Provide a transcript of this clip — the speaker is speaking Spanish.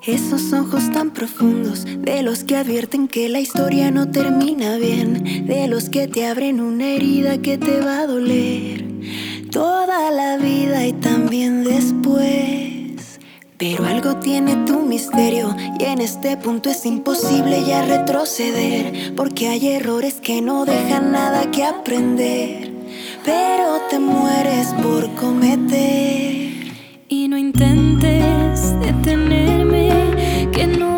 Esos ojos tan profundos, de los que advierten que la historia no termina bien, de los que te abren una herida que te va a doler toda la vida y también después. Pero algo tiene tu misterio y en este punto es imposible ya retroceder, porque hay errores que no dejan nada que aprender, pero te mueres por cometer. Y no intentes detenerme, que no